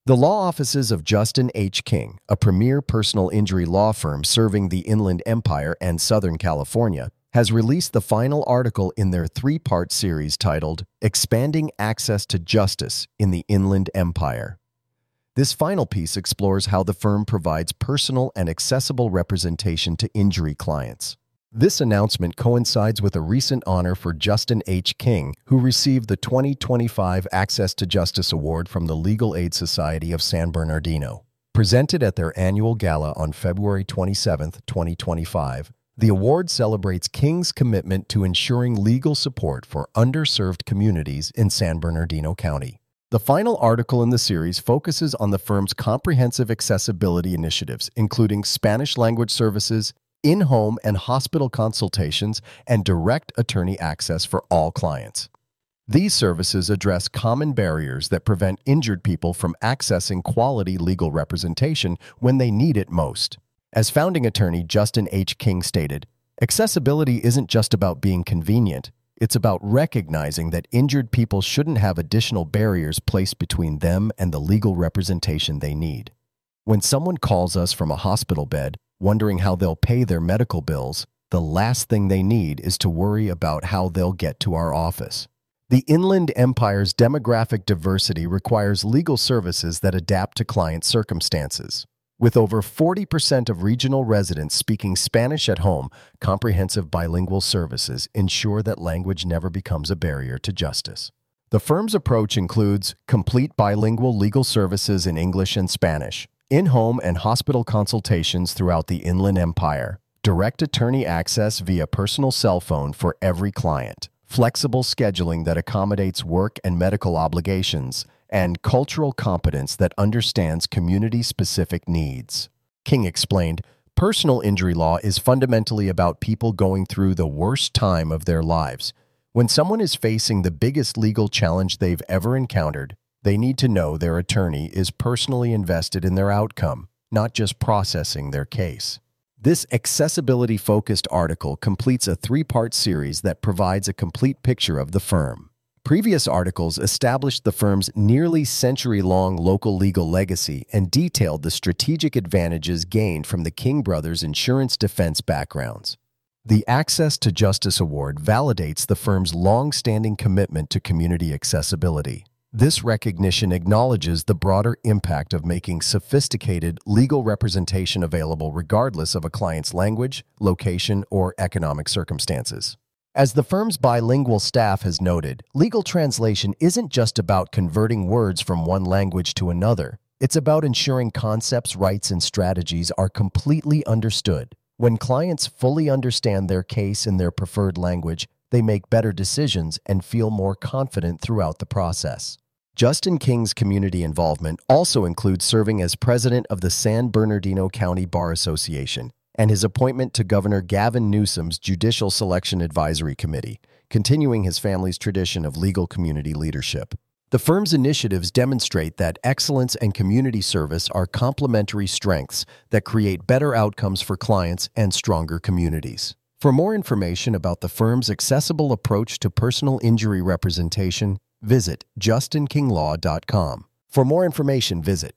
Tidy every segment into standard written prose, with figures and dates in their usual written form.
The law offices of Justin H. King, a premier personal injury law firm serving the Inland Empire and Southern California, has released the final article in their three-part series titled Expanding Access to Justice in the Inland Empire. This final piece explores how the firm provides personal and accessible representation to injury clients. This announcement coincides with a recent honor for Justin H. King, who received the 2025 Access to Justice Award from the Legal Aid Society of San Bernardino. Presented at their annual gala on February 27, 2025, the award celebrates King's commitment to ensuring legal support for underserved communities in San Bernardino County. The final article in the series focuses on the firm's comprehensive accessibility initiatives, including Spanish language services, in-home and hospital consultations, and direct attorney access for all clients. These services address common barriers that prevent injured people from accessing quality legal representation when they need it most. As founding attorney Justin H. King stated, "Accessibility isn't just about being convenient. It's about recognizing that injured people shouldn't have additional barriers placed between them and the legal representation they need. When someone calls us from a hospital bed, wondering how they'll pay their medical bills, the last thing they need is to worry about how they'll get to our office." The Inland Empire's demographic diversity requires legal services that adapt to client circumstances. With over 40% of regional residents speaking Spanish at home, comprehensive bilingual services ensure that language never becomes a barrier to justice. The firm's approach includes complete bilingual legal services in English and Spanish, in-home and hospital consultations throughout the Inland Empire, direct attorney access via personal cell phone for every client, flexible scheduling that accommodates work and medical obligations, and cultural competence that understands community-specific needs. King explained, "Personal injury law is fundamentally about people going through the worst time of their lives. When someone is facing the biggest legal challenge they've ever encountered, they need to know their attorney is personally invested in their outcome, not just processing their case." This accessibility-focused article completes a three-part series that provides a complete picture of the firm. Previous articles established the firm's nearly century-long local legal legacy and detailed the strategic advantages gained from the King brothers' insurance defense backgrounds. The Access to Justice Award validates the firm's long-standing commitment to community accessibility. This recognition acknowledges the broader impact of making sophisticated legal representation available regardless of a client's language, location, or economic circumstances. As the firm's bilingual staff has noted, legal translation isn't just about converting words from one language to another. It's about ensuring concepts, rights, and strategies are completely understood. When clients fully understand their case in their preferred language, they make better decisions and feel more confident throughout the process. Justin King's community involvement also includes serving as president of the San Bernardino County Bar Association and his appointment to Governor Gavin Newsom's Judicial Selection Advisory Committee, continuing his family's tradition of legal community leadership. The firm's initiatives demonstrate that excellence and community service are complementary strengths that create better outcomes for clients and stronger communities. For more information about the firm's accessible approach to personal injury representation, visit JustinKingLaw.com. For more information, visit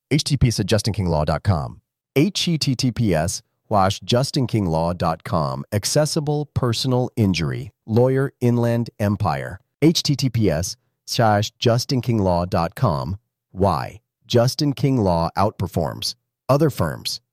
https://JustinKingLaw.com. https://JustinKingLaw.com. Accessible Personal Injury Lawyer Inland Empire. https://JustinKingLaw.com. Why Justin King Law outperforms other firms.